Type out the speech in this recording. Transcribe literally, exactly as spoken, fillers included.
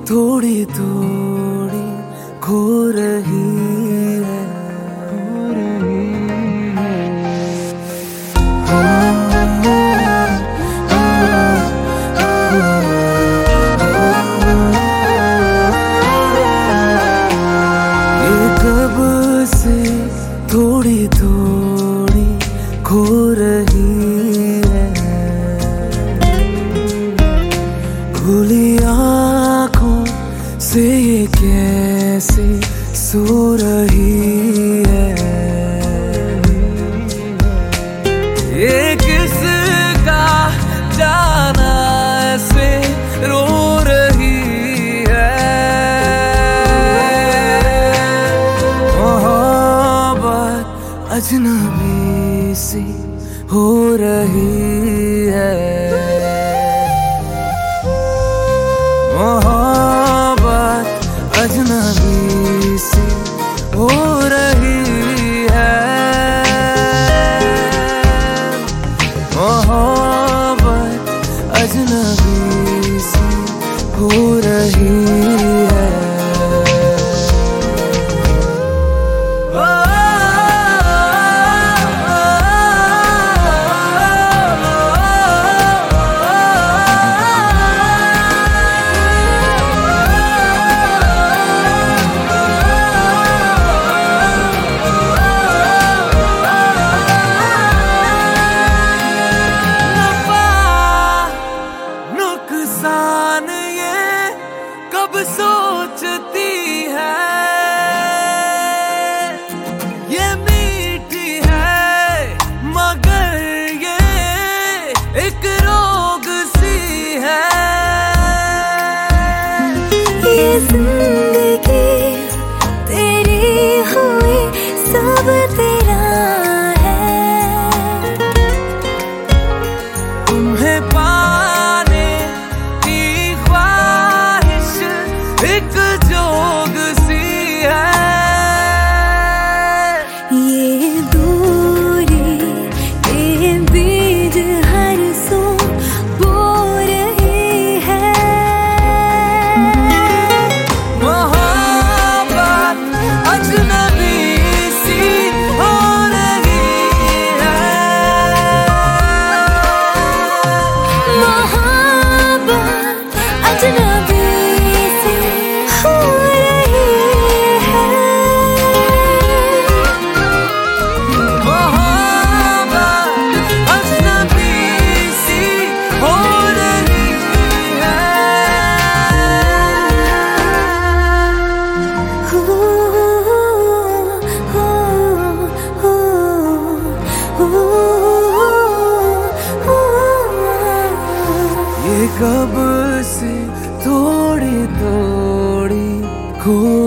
थोड़ी थोड़ी खो रही है, खो रही है। ये कब से थोड़ी थोड़ी खो रही है, खुली आँखों से ये कैसे सो रही है। ये किसका जाना ऐसे रो रही है। मोहब्बत अजनबी सी हो रही है, मोहब्बत अजनबी सी हो रही है, मोहब्बत अजनबी सी हो रही है। नुकसान ये कब सोचती है, ये मीठी है मगर ये एक रोग सी है। ये जिंदगी तेरी हुई सब तेरा है, तुम्हें पाने की ख्वाहिश एक जोग सी है। ये दूरी के बीज हर सो बो रही है, मोहब्बत अजनबी सी हो रही है, मोहब्बत अजनबी सी हो रही है, मोहब्बत अजनबी सी हो रही है। हो हो हो हो ये कब से थोड़ी थोड़ी खो